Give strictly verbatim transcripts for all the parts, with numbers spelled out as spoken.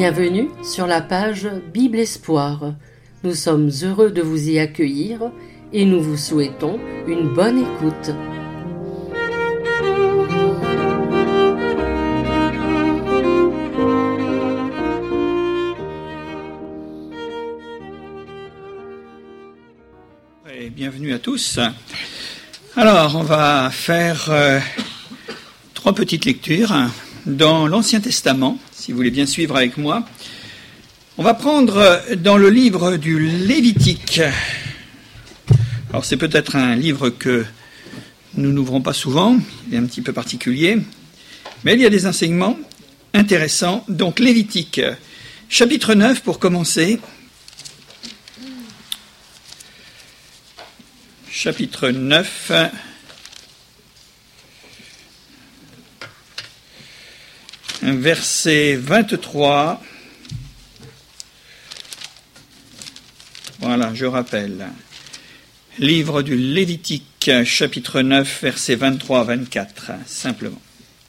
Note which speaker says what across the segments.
Speaker 1: Bienvenue sur la page Bible Espoir. Nous sommes heureux de vous y accueillir et nous vous souhaitons une bonne écoute.
Speaker 2: Et bienvenue à tous. Alors, on va faire euh, trois petites lectures dans l'Ancien Testament, si vous voulez bien suivre avec moi. On va prendre dans le livre du Lévitique. Alors, c'est peut-être un livre que nous n'ouvrons pas souvent, il est un petit peu particulier, mais il y a des enseignements intéressants. Donc, Lévitique, chapitre neuf pour commencer. Chapitre neuf, verset vingt-trois. Voilà, je rappelle. Livre du Lévitique, chapitre neuf, versets vingt-trois à vingt-quatre, simplement.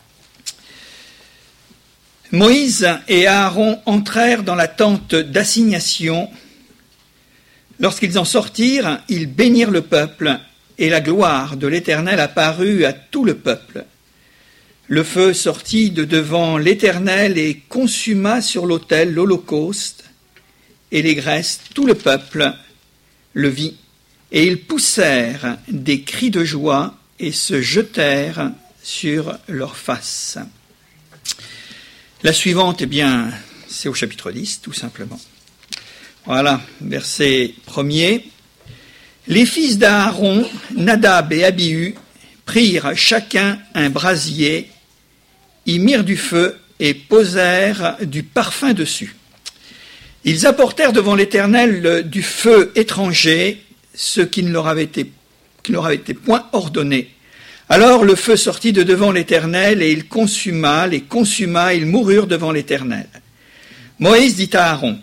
Speaker 2: Moïse et Aaron entrèrent dans la tente d'assignation. Lorsqu'ils en sortirent, ils bénirent le peuple, et la gloire de l'Éternel apparut à tout le peuple. Le feu sortit de devant l'Éternel et consuma sur l'autel l'holocauste et les graisses. Tout le peuple le vit, et ils poussèrent des cris de joie et se jetèrent sur leurs faces. La suivante, eh bien, c'est au chapitre dix, tout simplement. Voilà, verset premier. Les fils d'Aaron, Nadab et Abihu, prirent chacun un brasier, y mirent du feu et posèrent du parfum dessus. Ils apportèrent devant l'Éternel du feu étranger, ce qui ne leur avait été, qui ne leur avait été point ordonné. Alors le feu sortit de devant l'Éternel et il consuma, les consuma, ils moururent devant l'Éternel. Moïse dit à Aaron,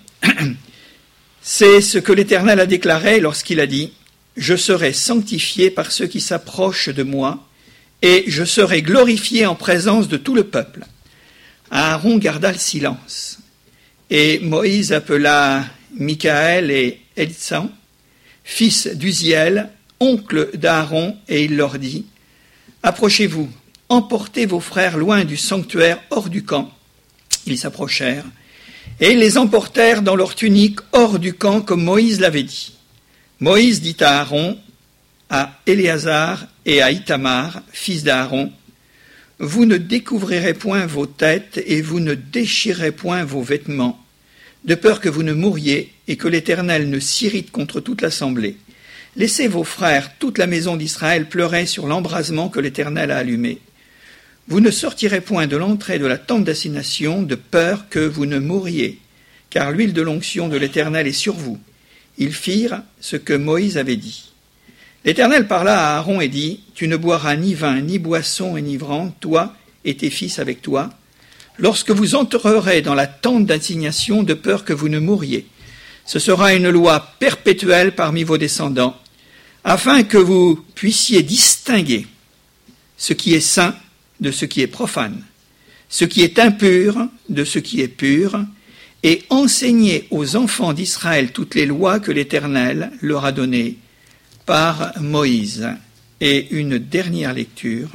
Speaker 2: c'est ce que l'Éternel a déclaré lorsqu'il a dit « Je serai sanctifié par ceux qui s'approchent de moi, et je serai glorifié en présence de tout le peuple. » Aaron garda le silence. Et Moïse appela Michaël et Elitsan, fils d'Uziel, oncle d'Aaron, et il leur dit « Approchez-vous, emportez vos frères loin du sanctuaire hors du camp. » Ils s'approchèrent. Et ils les emportèrent dans leurs tuniques hors du camp, comme Moïse l'avait dit. Moïse dit à Aaron, à Éléazar et à Ithamar, fils d'Aaron, « Vous ne découvrirez point vos têtes et vous ne déchirerez point vos vêtements, de peur que vous ne mouriez et que l'Éternel ne s'irrite contre toute l'assemblée. Laissez vos frères, toute la maison d'Israël, pleurer sur l'embrasement que l'Éternel a allumé. Vous ne sortirez point de l'entrée de la tente d'assignation de peur que vous ne mouriez, car l'huile de l'onction de l'Éternel est sur vous. » Ils firent ce que Moïse avait dit. L'Éternel parla à Aaron et dit, « Tu ne boiras ni vin, ni boisson enivrante, toi et tes fils avec toi, lorsque vous entrerez dans la tente d'assignation de peur que vous ne mouriez. Ce sera une loi perpétuelle parmi vos descendants, afin que vous puissiez distinguer ce qui est saint de ce qui est profane, ce qui est impur de ce qui est pur, et enseigner aux enfants d'Israël toutes les lois que l'Éternel leur a données par Moïse. » Et une dernière lecture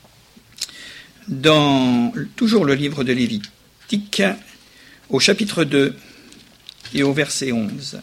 Speaker 2: dans toujours le livre de Lévitique, au chapitre deux et au verset onze.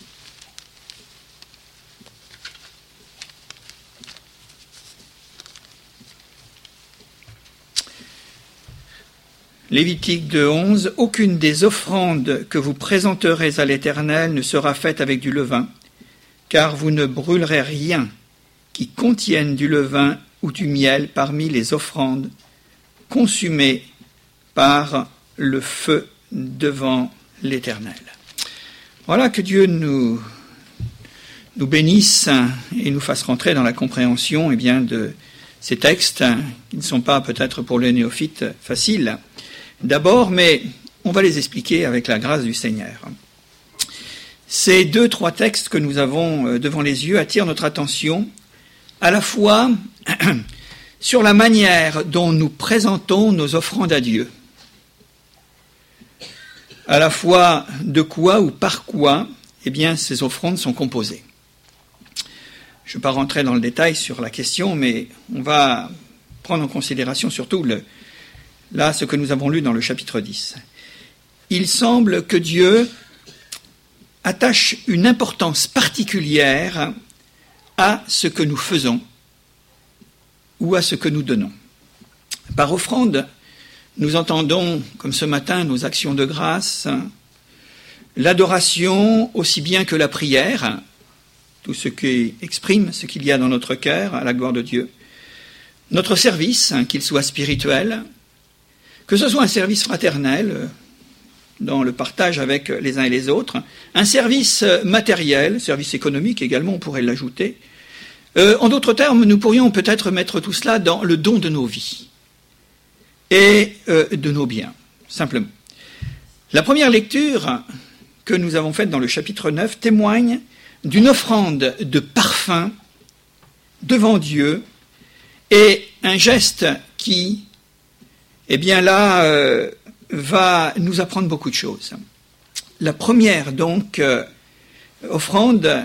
Speaker 2: Lévitique deux, onze. « Aucune des offrandes que vous présenterez à l'Éternel ne sera faite avec du levain, car vous ne brûlerez rien qui contienne du levain ou du miel parmi les offrandes consumées par le feu devant l'Éternel. » Voilà, que Dieu nous, nous bénisse et nous fasse rentrer dans la compréhension eh bien, de ces textes qui ne sont pas peut-être pour les néophytes faciles d'abord, mais on va les expliquer avec la grâce du Seigneur. Ces deux, trois textes que nous avons devant les yeux attirent notre attention à la fois sur la manière dont nous présentons nos offrandes à Dieu. à la fois de quoi ou par quoi, eh bien, ces offrandes sont composées. Je ne vais pas rentrer dans le détail sur la question, mais on va prendre en considération surtout le, là ce que nous avons lu dans le chapitre dix. Il semble que Dieu attache une importance particulière à ce que nous faisons ou à ce que nous donnons. Par offrande, nous entendons, comme ce matin, nos actions de grâce, l'adoration aussi bien que la prière, tout ce qui exprime ce qu'il y a dans notre cœur à la gloire de Dieu, notre service, hein, qu'il soit spirituel, que ce soit un service fraternel, dans le partage avec les uns et les autres, un service matériel, service économique également, on pourrait l'ajouter. Euh, en d'autres termes, nous pourrions peut-être mettre tout cela dans le don de nos vies et euh, de nos biens, simplement. La première lecture que nous avons faite dans le chapitre neuf témoigne d'une offrande de parfum devant Dieu et un geste qui, eh bien là, euh, va nous apprendre beaucoup de choses. La première, donc, euh, offrande,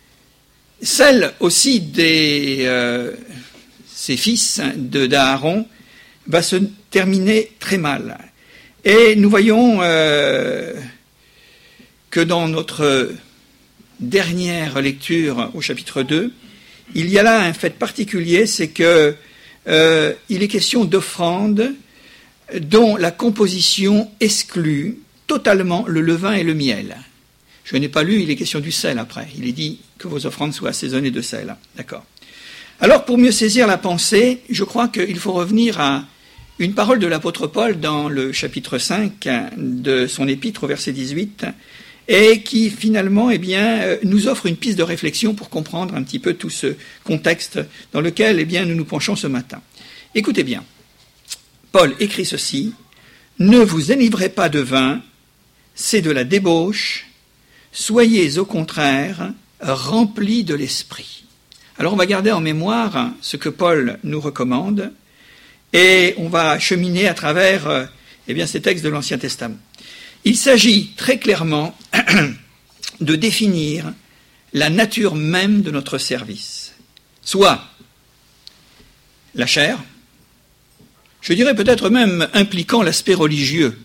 Speaker 2: celle aussi des euh, ses fils de d'Aaron, va se terminer très mal. Et nous voyons euh, que dans notre dernière lecture au chapitre deux, il y a là un fait particulier, c'est que euh, il est question d'offrandes dont la composition exclut totalement le levain et le miel. Je n'ai pas lu, il est question du sel après. Il est dit que vos offrandes soient assaisonnées de sel. D'accord. Alors, pour mieux saisir la pensée, je crois qu'il faut revenir à une parole de l'apôtre Paul dans le chapitre cinq de son épître au verset dix-huit, et qui finalement eh bien, nous offre une piste de réflexion pour comprendre un petit peu tout ce contexte dans lequel eh bien, nous nous penchons ce matin. Écoutez bien. Paul écrit ceci, « Ne vous enivrez pas de vin, c'est de la débauche, soyez au contraire remplis de l'esprit. » Alors on va garder en mémoire ce que Paul nous recommande et on va cheminer à travers eh bien, ces textes de l'Ancien Testament. Il s'agit très clairement de définir la nature même de notre service, soit la chair, je dirais peut-être même impliquant l'aspect religieux.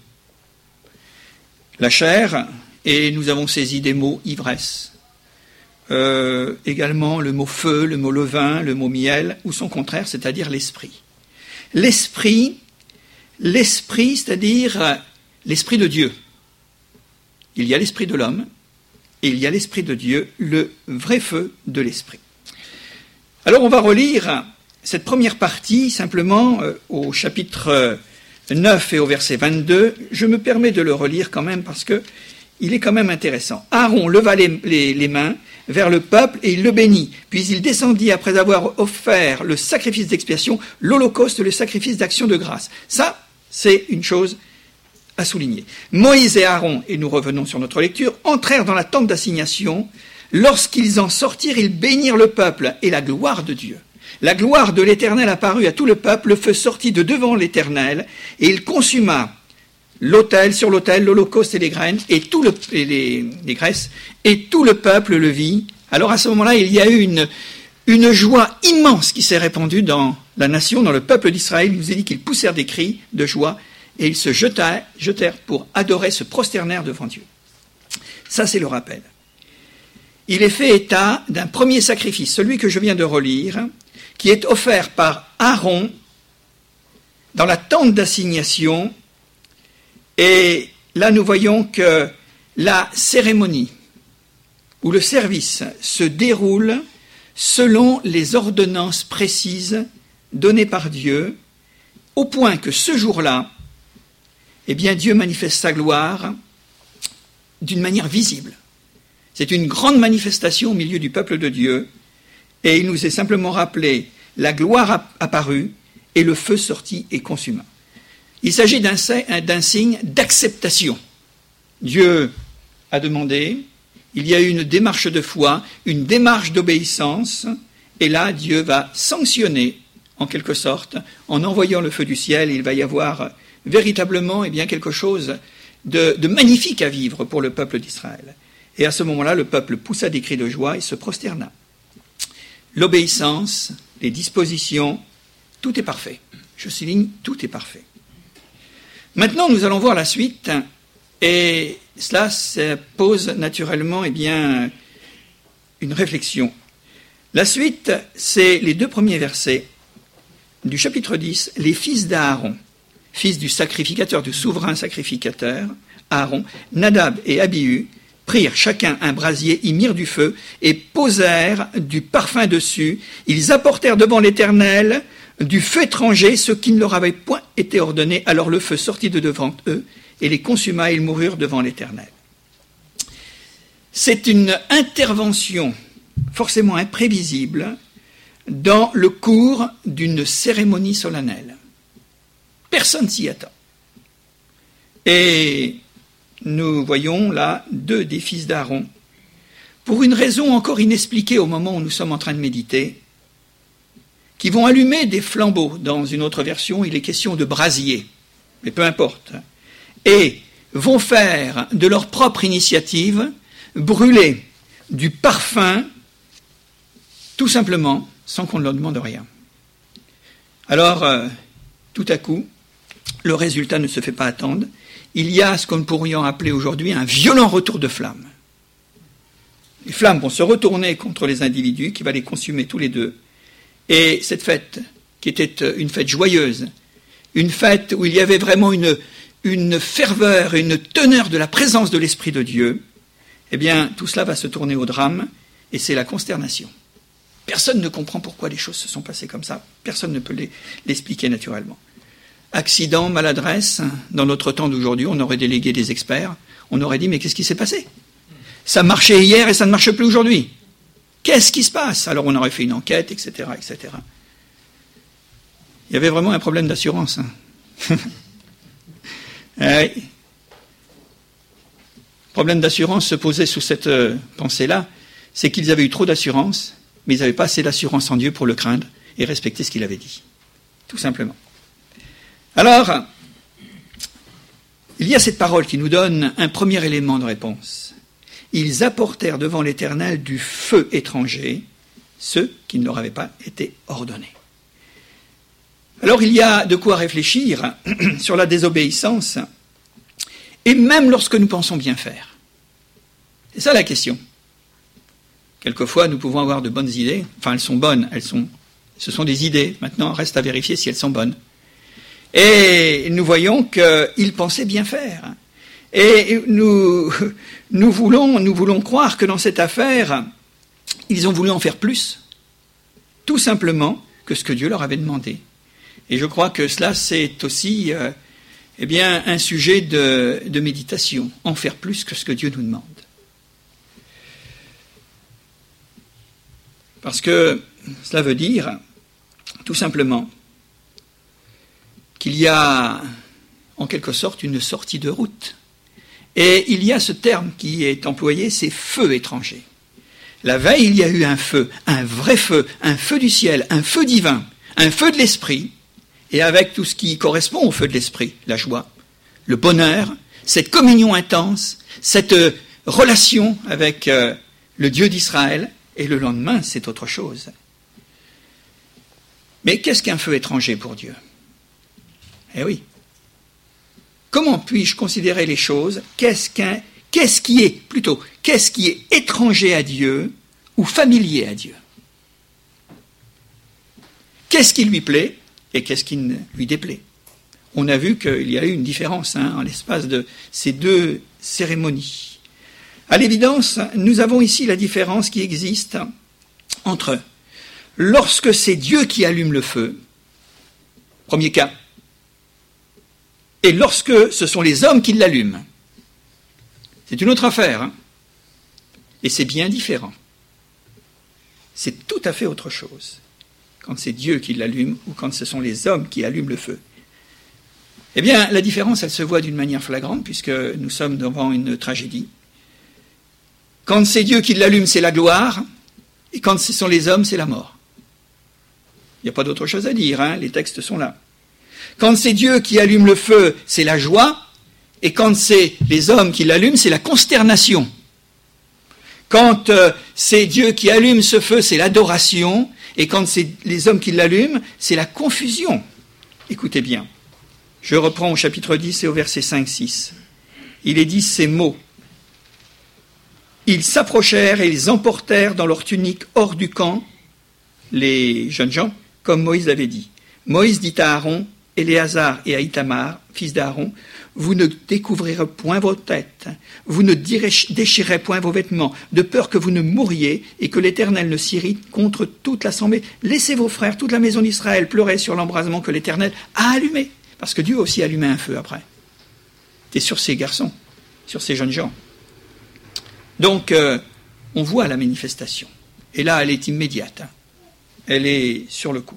Speaker 2: La chair, et nous avons saisi des mots ivresse, euh, également le mot feu, le mot levain, le mot miel, ou son contraire, c'est-à-dire l'esprit. L'esprit, l'esprit, c'est-à-dire l'esprit de Dieu. Il y a l'esprit de l'homme, et il y a l'esprit de Dieu, le vrai feu de l'esprit. Alors on va relire cette première partie, simplement, euh, au chapitre neuf et au verset vingt-deux, je me permets de le relire quand même parce que il est quand même intéressant. Aaron leva les, les, les mains vers le peuple et il le bénit. Puis il descendit après avoir offert le sacrifice d'expiation, l'holocauste, le sacrifice d'action de grâce. Ça, c'est une chose à souligner. Moïse et Aaron, et nous revenons sur notre lecture, entrèrent dans la tente d'assignation. Lorsqu'ils en sortirent, ils bénirent le peuple et la gloire de Dieu. La gloire de l'Éternel apparut à tout le peuple, le feu sortit de devant l'Éternel, et il consuma l'autel, sur l'autel, l'holocauste et les graines, et tout le, et les, les graisses, et tout le peuple le vit. Alors à ce moment-là, il y a eu une, une joie immense qui s'est répandue dans la nation, dans le peuple d'Israël. Il nous est dit qu'ils poussèrent des cris de joie, et ils se jetèrent, jetèrent pour adorer, se prosternèrent devant Dieu. Ça, c'est le rappel. Il est fait état d'un premier sacrifice, celui que je viens de relire, qui est offert par Aaron dans la tente d'assignation. Et là, nous voyons que la cérémonie ou le service se déroule selon les ordonnances précises données par Dieu, au point que ce jour-là, eh bien, Dieu manifeste sa gloire d'une manière visible. C'est une grande manifestation au milieu du peuple de Dieu, et il nous est simplement rappelé la gloire apparue et le feu sortit et consuma. Il s'agit d'un, d'un signe d'acceptation. Dieu a demandé, il y a eu une démarche de foi, une démarche d'obéissance, et là Dieu va sanctionner, en quelque sorte, en envoyant le feu du ciel. Il va y avoir véritablement eh bien, quelque chose de, de magnifique à vivre pour le peuple d'Israël. Et à ce moment-là, le peuple poussa des cris de joie et se prosterna. L'obéissance, les dispositions, tout est parfait. Je souligne, tout est parfait. Maintenant, nous allons voir la suite, et cela ça pose naturellement eh bien, une réflexion. La suite, c'est les deux premiers versets du chapitre dix, les fils d'Aaron, fils du sacrificateur, du souverain sacrificateur, Aaron, Nadab et Abihu, prirent chacun un brasier, y mirent du feu et posèrent du parfum dessus. Ils apportèrent devant l'Éternel du feu étranger, ce qui ne leur avait point été ordonné. Alors le feu sortit de devant eux et les consuma et ils moururent devant l'Éternel. C'est une intervention forcément imprévisible dans le cours d'une cérémonie solennelle. Personne s'y attend. Et nous voyons là deux des fils d'Aaron, pour une raison encore inexpliquée au moment où nous sommes en train de méditer, qui vont allumer des flambeaux. Dans une autre version, il est question de brasier, mais peu importe, et vont faire de leur propre initiative brûler du parfum, tout simplement, sans qu'on ne leur demande rien. Alors, euh, tout à coup, le résultat ne se fait pas attendre. Il y a ce que nous pourrions appeler aujourd'hui un violent retour de flammes. Les flammes vont se retourner contre les individus, qui va les consumer tous les deux. Et cette fête, qui était une fête joyeuse, une fête où il y avait vraiment une, une ferveur, une teneur de la présence de l'Esprit de Dieu, eh bien, tout cela va se tourner au drame, et c'est la consternation. Personne ne comprend pourquoi les choses se sont passées comme ça. Personne ne peut les, l'expliquer naturellement. Accident, maladresse, dans notre temps d'aujourd'hui, on aurait délégué des experts, on aurait dit, mais qu'est-ce qui s'est passé? Ça marchait hier et ça ne marche plus aujourd'hui. Qu'est-ce qui se passe? Alors on aurait fait une enquête, et cetera, et cetera. Il y avait vraiment un problème d'assurance. Hein. Le problème d'assurance se posait sous cette euh, pensée-là, c'est qu'ils avaient eu trop d'assurance, mais ils n'avaient pas assez d'assurance en Dieu pour le craindre et respecter ce qu'il avait dit. Tout simplement. Alors, il y a cette parole qui nous donne un premier élément de réponse. Ils apportèrent devant l'Éternel du feu étranger, ceux qui ne leur avaient pas été ordonnés. Alors il y a de quoi réfléchir sur la désobéissance, et même lorsque nous pensons bien faire. C'est ça la question. Quelquefois, nous pouvons avoir de bonnes idées, enfin elles sont bonnes, elles sont, ce sont des idées, maintenant reste à vérifier si elles sont bonnes. Et nous voyons qu'ils pensaient bien faire. Et nous, nous, voulons, nous voulons croire que dans cette affaire, ils ont voulu en faire plus, tout simplement, que ce que Dieu leur avait demandé. Et je crois que cela, c'est aussi euh, eh bien, un sujet de, de méditation, en faire plus que ce que Dieu nous demande. Parce que cela veut dire, tout simplement, qu'il y a, en quelque sorte, une sortie de route. Et il y a ce terme qui est employé, c'est feu étranger. La veille, il y a eu un feu, un vrai feu, un feu du ciel, un feu divin, un feu de l'esprit, et avec tout ce qui correspond au feu de l'esprit, la joie, le bonheur, cette communion intense, cette relation avec euh, le Dieu d'Israël, et le lendemain, c'est autre chose. Mais qu'est-ce qu'un feu étranger pour Dieu ? Eh oui. Comment puis-je considérer les choses ? Qu'est-ce qu'un, qu'est-ce qui est, plutôt, qu'est-ce qui est étranger à Dieu ou familier à Dieu ? Qu'est-ce qui lui plaît et qu'est-ce qui ne lui déplaît ? On a vu qu'il y a eu une différence hein, en l'espace de ces deux cérémonies. À l'évidence, nous avons ici la différence qui existe entre lorsque c'est Dieu qui allume le feu, premier cas, et lorsque ce sont les hommes qui l'allument. C'est une autre affaire, hein, et c'est bien différent. C'est tout à fait autre chose, quand c'est Dieu qui l'allume ou quand ce sont les hommes qui allument le feu. Eh bien, la différence, elle se voit d'une manière flagrante, puisque nous sommes devant une tragédie. Quand c'est Dieu qui l'allume, c'est la gloire, et quand ce sont les hommes, c'est la mort. Il n'y a pas d'autre chose à dire, hein, les textes sont là. Quand c'est Dieu qui allume le feu, c'est la joie, Et quand c'est les hommes qui l'allument, c'est la consternation. Quand euh, c'est Dieu qui allume ce feu, c'est l'adoration. Et quand c'est les hommes qui l'allument, c'est la confusion. Écoutez bien. Je reprends au chapitre dix et au verset cinq six. Il est dit ces mots. Ils s'approchèrent et ils emportèrent dans leur tunique hors du camp les jeunes gens, comme Moïse l'avait dit. Moïse dit à Aaron, Éléazar et à Ithamar, fils d'Aaron, vous ne découvrirez point vos têtes, vous ne déchirerez point vos vêtements, de peur que vous ne mouriez et que l'Éternel ne s'irrite contre toute l'assemblée. Laissez vos frères, toute la maison d'Israël, pleurer sur l'embrasement que l'Éternel a allumé. Parce que Dieu a aussi allumé un feu après. C'est sur ces garçons, sur ces jeunes gens. Donc, euh, on voit la manifestation. Et là, elle est immédiate. Hein. Elle est sur le coup.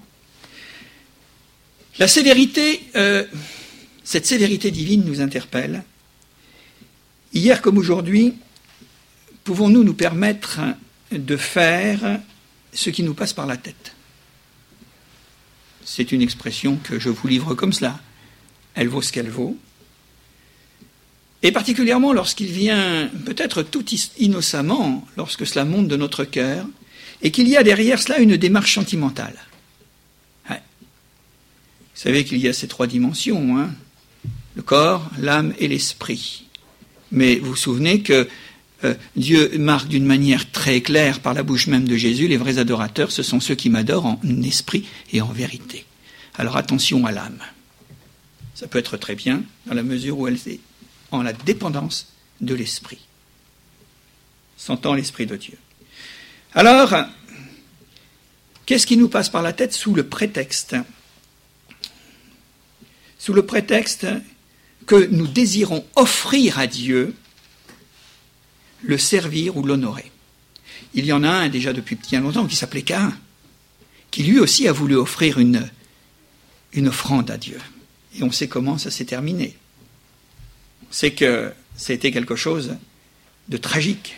Speaker 2: La sévérité, euh, cette sévérité divine nous interpelle. Hier comme aujourd'hui, pouvons-nous nous permettre de faire ce qui nous passe par la tête? C'est une expression que je vous livre comme cela. Elle vaut ce qu'elle vaut. Et particulièrement lorsqu'il vient, peut-être tout innocemment, lorsque cela monte de notre cœur, et qu'il y a derrière cela une démarche sentimentale. Ouais. Vous savez qu'il y a ces trois dimensions, hein, le corps, l'âme et l'esprit. Mais vous vous souvenez que euh, Dieu marque d'une manière très claire par la bouche même de Jésus, les vrais adorateurs, ce sont ceux qui m'adorent en esprit et en vérité. Alors attention à l'âme. Ça peut être très bien dans la mesure où elle est en la dépendance de l'esprit, sentant l'esprit de Dieu. Alors, qu'est-ce qui nous passe par la tête sous le prétexte Sous le prétexte que nous désirons offrir à Dieu le servir ou l'honorer. Il y en a un déjà depuis bien longtemps qui s'appelait Caïn, qui lui aussi a voulu offrir une, une offrande à Dieu. Et on sait comment ça s'est terminé. On sait que c'était quelque chose de tragique.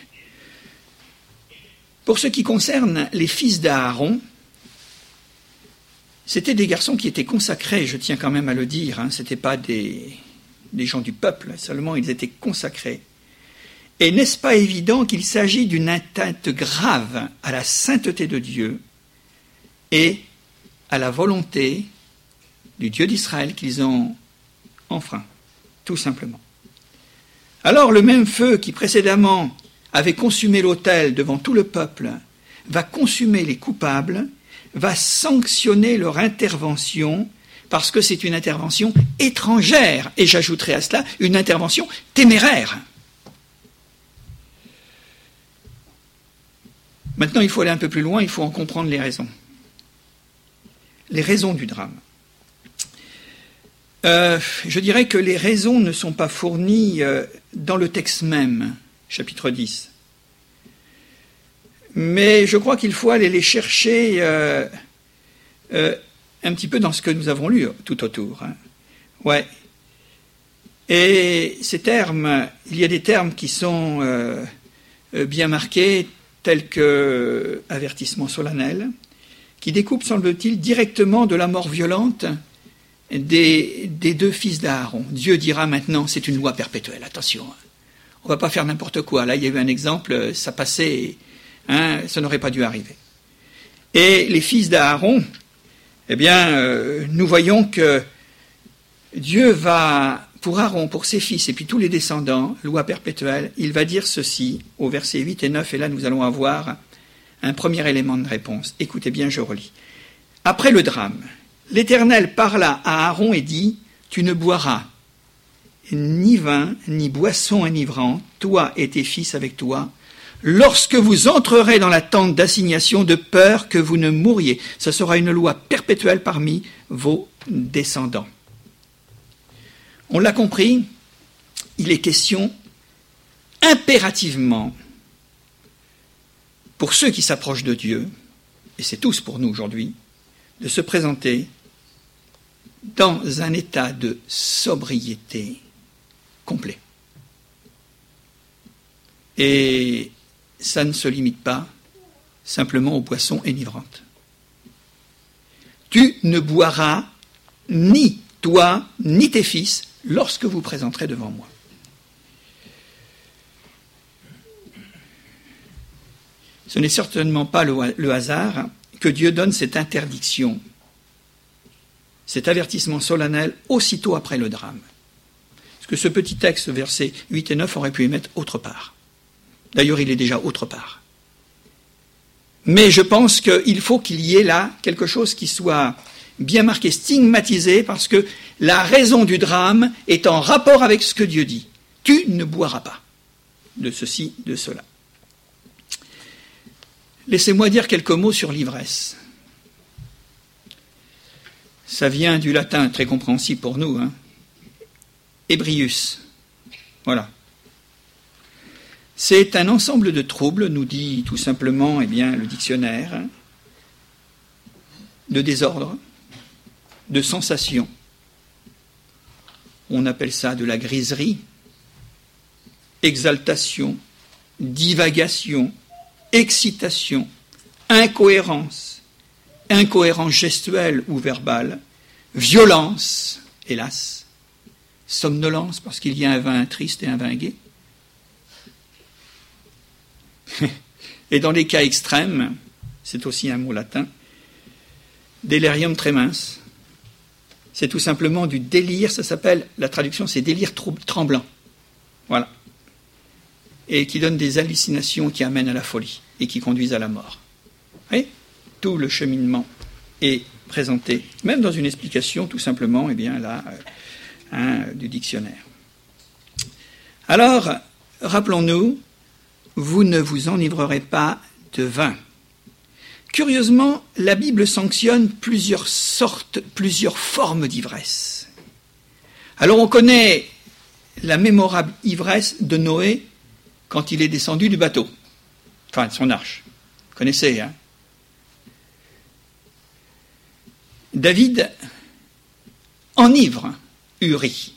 Speaker 2: Pour ce qui concerne les fils d'Aaron, c'était des garçons qui étaient consacrés, je tiens quand même à le dire, hein, ce n'étaient pas des, des gens du peuple, seulement ils étaient consacrés. Et n'est-ce pas évident qu'il s'agit d'une atteinte grave à la sainteté de Dieu et à la volonté du Dieu d'Israël qu'ils ont enfreint, tout simplement. Alors le même feu qui précédemment avait consumé l'autel devant tout le peuple va consumer les coupables, va sanctionner leur intervention parce que c'est une intervention étrangère, et j'ajouterai à cela une intervention téméraire. Maintenant, il faut aller un peu plus loin, il faut en comprendre les raisons. Les raisons du drame. Euh, je dirais que les raisons ne sont pas fournies euh, dans le texte même, chapitre dix. Mais je crois qu'il faut aller les chercher euh, euh, un petit peu dans ce que nous avons lu tout autour. Hein. Ouais. Et ces termes, il y a des termes qui sont euh, bien marqués, tels que avertissement solennel, qui découpe, semble-t-il, directement de la mort violente des, des deux fils d'Aaron. Dieu dira maintenant, c'est une loi perpétuelle, attention, on ne va pas faire n'importe quoi. Là, il y a eu un exemple, ça passait, hein, ça n'aurait pas dû arriver. Et les fils d'Aaron, eh bien, euh, nous voyons que Dieu va, pour Aaron, pour ses fils et puis tous les descendants, loi perpétuelle, il va dire ceci au verset huit et neuf, et là nous allons avoir un premier élément de réponse. Écoutez bien, je relis. Après le drame, l'Éternel parla à Aaron et dit, tu ne boiras ni vin, ni boisson enivrante, toi et tes fils avec toi, lorsque vous entrerez dans la tente d'assignation, de peur que vous ne mouriez. Ce sera une loi perpétuelle parmi vos descendants. On l'a compris, il est question impérativement, pour ceux qui s'approchent de Dieu, et c'est tous pour nous aujourd'hui, de se présenter dans un état de sobriété complet. Et ça ne se limite pas simplement aux boissons enivrantes. Tu ne boiras ni toi, ni tes fils, lorsque vous présenterez devant moi. Ce n'est certainement pas le, le hasard que Dieu donne cette interdiction, cet avertissement solennel aussitôt après le drame. Parce que ce petit texte, versets huit et neuf, aurait pu y mettre autre part. D'ailleurs, il est déjà autre part. Mais je pense qu'il faut qu'il y ait là quelque chose qui soit bien marqué, stigmatisé, parce que la raison du drame est en rapport avec ce que Dieu dit. Tu ne boiras pas de ceci, de cela. Laissez-moi dire quelques mots sur l'ivresse. Ça vient du latin, très compréhensible pour nous, hein. Ebrius. Voilà. C'est un ensemble de troubles, nous dit tout simplement eh bien, le dictionnaire, hein, de désordre, de sensations. On appelle ça de la griserie, exaltation, divagation, excitation, incohérence, incohérence gestuelle ou verbale, violence, hélas, somnolence, parce qu'il y a un vin triste et un vin gai. Et dans les cas extrêmes, c'est aussi un mot latin, délirium tremens. C'est tout simplement du délire, ça s'appelle, la traduction c'est délire tremblant. Voilà. Et qui donne des hallucinations qui amènent à la folie et qui conduisent à la mort. Et tout le cheminement est présenté, même dans une explication tout simplement, eh bien là, hein, du dictionnaire. Alors, rappelons-nous, vous ne vous enivrerez pas de vin. Curieusement, la Bible sanctionne plusieurs sortes, plusieurs formes d'ivresse. Alors on connaît la mémorable ivresse de Noé quand il est descendu du bateau, enfin de son arche. Vous connaissez, hein? David enivre Uri.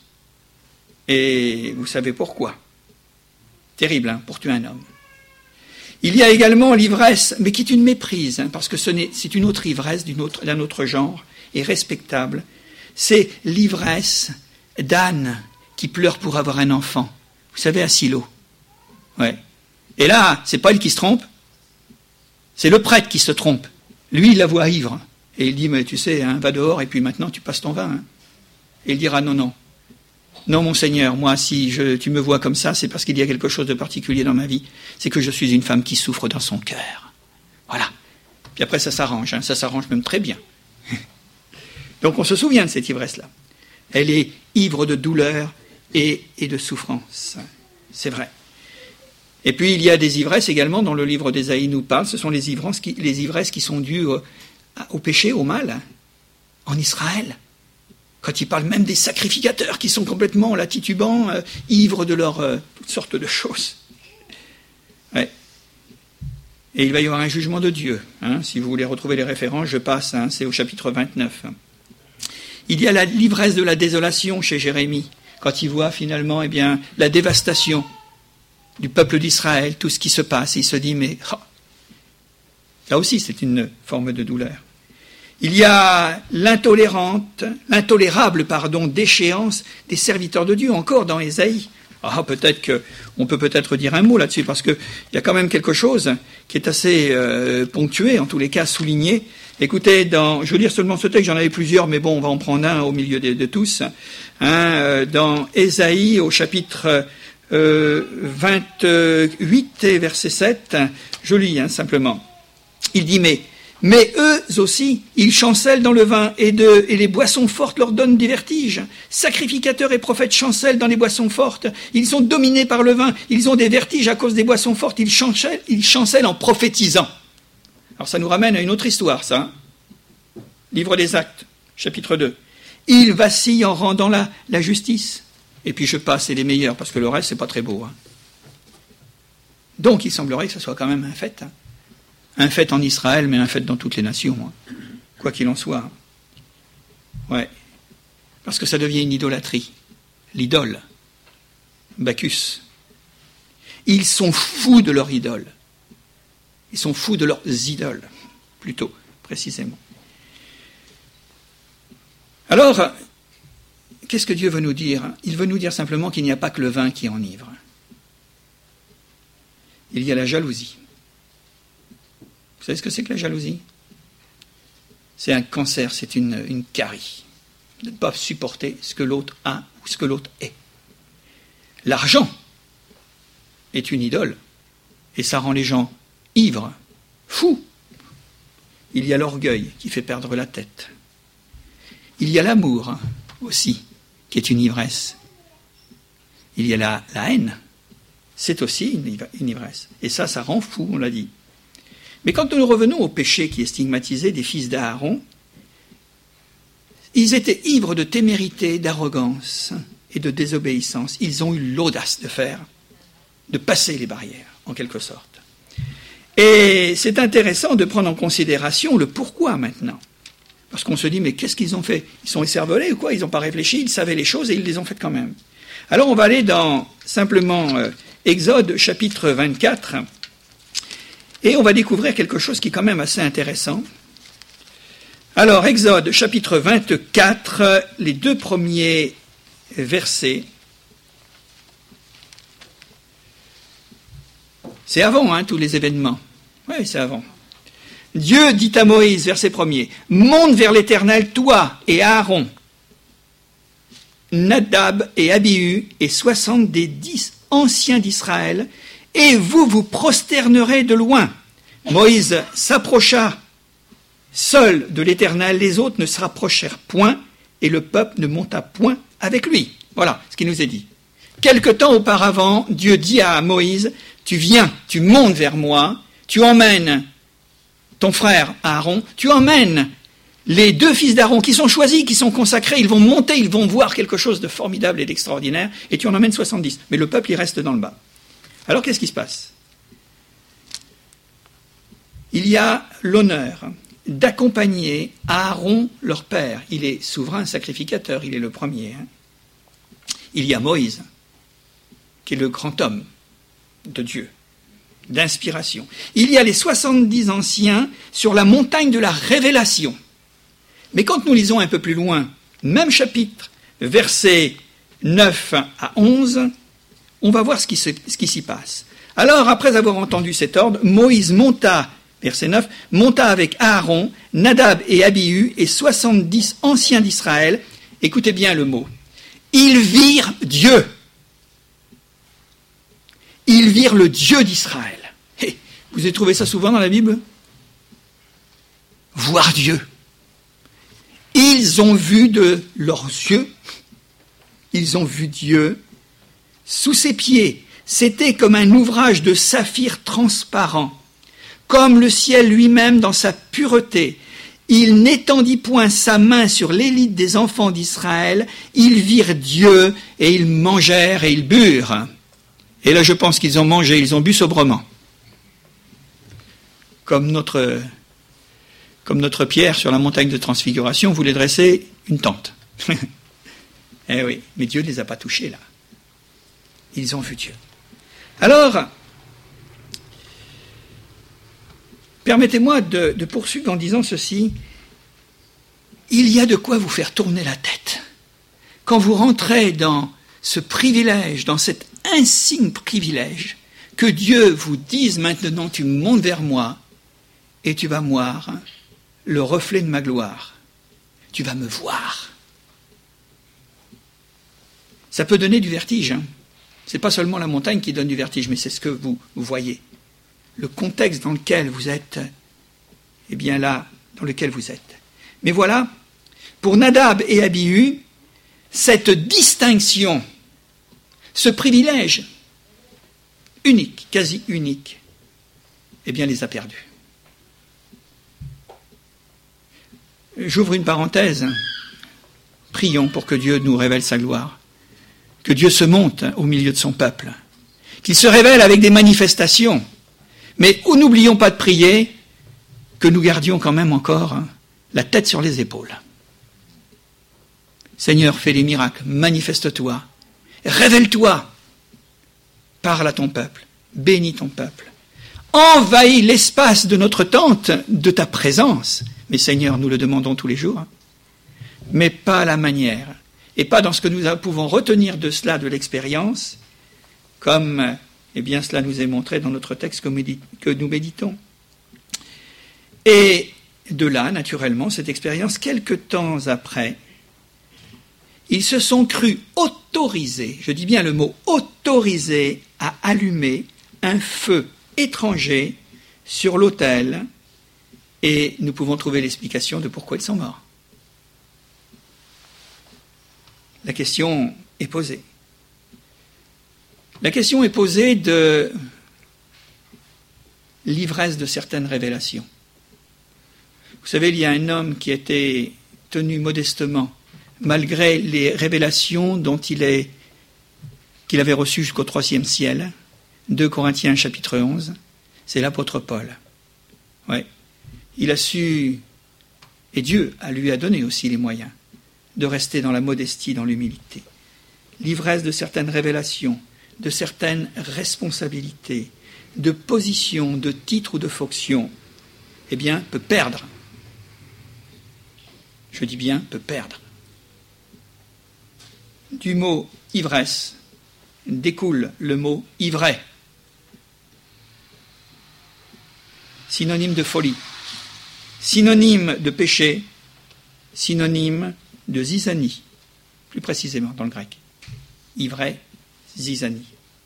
Speaker 2: Et vous savez pourquoi. Terrible, hein, pour tuer un homme. Il y a également l'ivresse, mais qui est une méprise, hein, parce que ce n'est, c'est une autre ivresse d'une autre, d'un autre genre, et respectable. C'est l'ivresse d'Anne qui pleure pour avoir un enfant. Vous savez, à Silo. Ouais. Et là, c'est pas elle qui se trompe, c'est le prêtre qui se trompe. Lui, il la voit ivre. Et il dit, mais tu sais, hein, va dehors, et puis maintenant, tu passes ton vin. Hein. Et il dira, non, non. Non, mon Seigneur, moi, si je, tu me vois comme ça, c'est parce qu'il y a quelque chose de particulier dans ma vie. C'est que je suis une femme qui souffre dans son cœur. Voilà. Puis après, ça s'arrange. Hein, ça s'arrange même très bien. Donc, on se souvient de cette ivresse-là. Elle est ivre de douleur et, et de souffrance. C'est vrai. Et puis, il y a des ivresses également, dont le livre d'Ésaïe nous parle. Ce sont les ivresses qui, les ivresses qui sont dues au, au péché, au mal, hein, en Israël. Quand il parle même des sacrificateurs qui sont complètement là titubants, euh, ivres de leur euh, toutes sortes de choses. Ouais. Et il va y avoir un jugement de Dieu. Hein, si vous voulez retrouver les références, je passe, hein, c'est au chapitre vingt-neuf. Il y a la l'ivresse de la désolation chez Jérémie, quand il voit finalement eh bien, la dévastation du peuple d'Israël, tout ce qui se passe. Il se dit, mais oh. Là aussi c'est une forme de douleur. Il y a l'intolérante, l'intolérable pardon, déchéance des serviteurs de Dieu, encore dans Ésaïe. Ah, peut-être que, on peut peut-être dire un mot là-dessus, parce qu'il y a quand même quelque chose qui est assez euh, ponctué, en tous les cas souligné. Écoutez, dans, je veux lire seulement ce texte, j'en avais plusieurs, mais bon, on va en prendre un au milieu de, de tous. Hein, dans Ésaïe, au chapitre euh, vingt-huit, verset sept, je lis hein, simplement. Il dit, mais... Mais eux aussi, ils chancellent dans le vin, et, de, et les boissons fortes leur donnent des vertiges. Sacrificateurs et prophètes chancellent dans les boissons fortes. Ils sont dominés par le vin, ils ont des vertiges à cause des boissons fortes, ils chancellent, ils chancellent en prophétisant. Alors ça nous ramène à une autre histoire, ça. Hein. Livre des Actes, chapitre deux. Ils vacillent en rendant la, la justice. Et puis je passe, c'est les meilleurs, parce que le reste, c'est pas très beau. Hein. Donc il semblerait que ce soit quand même un fait. Hein. Un fait en Israël, mais un fait dans toutes les nations, hein. Quoi qu'il en soit. Ouais. Parce que ça devient une idolâtrie. L'idole. Bacchus. Ils sont fous de leur idole. Ils sont fous de leurs idoles, plutôt, précisément. Alors, qu'est-ce que Dieu veut nous dire ? Il veut nous dire simplement qu'il n'y a pas que le vin qui enivre. Il y a la jalousie. Vous savez ce que c'est que la jalousie? C'est un cancer, c'est une, une carie. De ne pas supporter ce que l'autre a ou ce que l'autre est. L'argent est une idole et ça rend les gens ivres, fous. Il y a l'orgueil qui fait perdre la tête. Il y a l'amour aussi, qui est une ivresse. Il y a la, la haine, c'est aussi une, une ivresse. Et ça, ça rend fou, on l'a dit. Mais quand nous revenons au péché qui est stigmatisé des fils d'Aaron, ils étaient ivres de témérité, d'arrogance et de désobéissance. Ils ont eu l'audace de faire, de passer les barrières, en quelque sorte. Et c'est intéressant de prendre en considération le pourquoi maintenant. Parce qu'on se dit, mais qu'est-ce qu'ils ont fait? Ils sont écervelés ou quoi? Ils n'ont pas réfléchi, ils savaient les choses et ils les ont faites quand même. Alors on va aller dans simplement euh, Exode chapitre vingt-quatre et on va découvrir quelque chose qui est quand même assez intéressant. Alors Exode chapitre vingt-quatre, les deux premiers versets. C'est avant, hein, tous les événements. Oui, c'est avant. Dieu dit à Moïse, verset premier, « Monte vers l'Éternel, toi et Aaron, Nadab et Abihu et soixante des dix anciens d'Israël, et vous vous prosternerez de loin. » Moïse s'approcha seul de l'Éternel, les autres ne se rapprochèrent point, et le peuple ne monta point avec lui. Voilà ce qui nous est dit. Quelque temps auparavant, Dieu dit à Moïse, « Tu viens, tu montes vers moi, tu emmènes ton frère Aaron, tu emmènes les deux fils d'Aaron qui sont choisis, qui sont consacrés, ils vont monter, ils vont voir quelque chose de formidable et d'extraordinaire, et tu en emmènes soixante-dix. Mais le peuple, il reste dans le bas. Alors, qu'est-ce qui se passe? Il y a l'honneur d'accompagner Aaron, leur père. Il est souverain sacrificateur, il est le premier. Hein. Il y a Moïse, qui est le grand homme de Dieu, d'inspiration. Il y a les soixante-dix anciens sur la montagne de la révélation. Mais quand nous lisons un peu plus loin, même chapitre, versets neuf à onze, on va voir ce qui, se, ce qui s'y passe. Alors, après avoir entendu cet ordre, Moïse monta, verset neuf, monta avec Aaron, Nadab et Abihu et soixante-dix anciens d'Israël. Écoutez bien le mot. Ils virent Dieu. Ils virent le Dieu d'Israël. Hey, vous avez trouvé ça souvent dans la Bible? Voir Dieu. Ils ont vu de leurs yeux, ils ont vu Dieu sous ses pieds. C'était comme un ouvrage de saphir transparent, comme le ciel lui-même dans sa pureté. Il n'étendit point sa main sur l'élite des enfants d'Israël, ils virent Dieu et ils mangèrent et ils burent. Et là, je pense qu'ils ont mangé, ils ont bu sobrement. Comme notre, comme notre Pierre sur la montagne de transfiguration voulait dresser une tente. Eh oui, mais Dieu ne les a pas touchés là. Ils ont vu Dieu. Alors, permettez-moi de, de poursuivre en disant ceci. Il y a de quoi vous faire tourner la tête. Quand vous rentrez dans ce privilège, dans cet insigne privilège, que Dieu vous dise maintenant, tu montes vers moi et tu vas voir le reflet de ma gloire. Tu vas me voir. Ça peut donner du vertige. Hein. Ce n'est pas seulement la montagne qui donne du vertige, mais c'est ce que vous, vous voyez. Le contexte dans lequel vous êtes, eh bien là, dans lequel vous êtes. Mais voilà, pour Nadab et Abihu, cette distinction, ce privilège unique, quasi unique, eh bien, les a perdus. J'ouvre une parenthèse. Prions pour que Dieu nous révèle sa gloire, que Dieu se monte au milieu de son peuple, qu'il se révèle avec des manifestations. Mais n'oublions pas de prier, que nous gardions quand même encore hein, la tête sur les épaules. Seigneur, fais les miracles, manifeste-toi, révèle-toi, parle à ton peuple, bénis ton peuple, envahis l'espace de notre tente de ta présence. Mais Seigneur, nous le demandons tous les jours, mais pas à la manière, et pas dans ce que nous pouvons retenir de cela, de l'expérience, comme eh bien, cela nous est montré dans notre texte que nous méditons. Et de là, naturellement, cette expérience, quelque temps après, ils se sont crus autorisés, je dis bien le mot autorisés, à allumer un feu étranger sur l'autel, et nous pouvons trouver l'explication de pourquoi ils sont morts. La question est posée. La question est posée de l'ivresse de certaines révélations. Vous savez, il y a un homme qui a été tenu modestement, malgré les révélations dont il est, qu'il avait reçues jusqu'au troisième ciel, deux Corinthiens chapitre onze, c'est l'apôtre Paul. Ouais. Il a su, et Dieu lui a donné aussi les moyens, de rester dans la modestie, dans l'humilité. L'ivresse de certaines révélations, de certaines responsabilités, de positions, de titres ou de fonctions, eh bien, peut perdre. Je dis bien, peut perdre. Du mot ivresse découle le mot ivret, synonyme de folie, synonyme de péché, synonyme de zizanie, plus précisément dans le grec. Ivret, zizanie.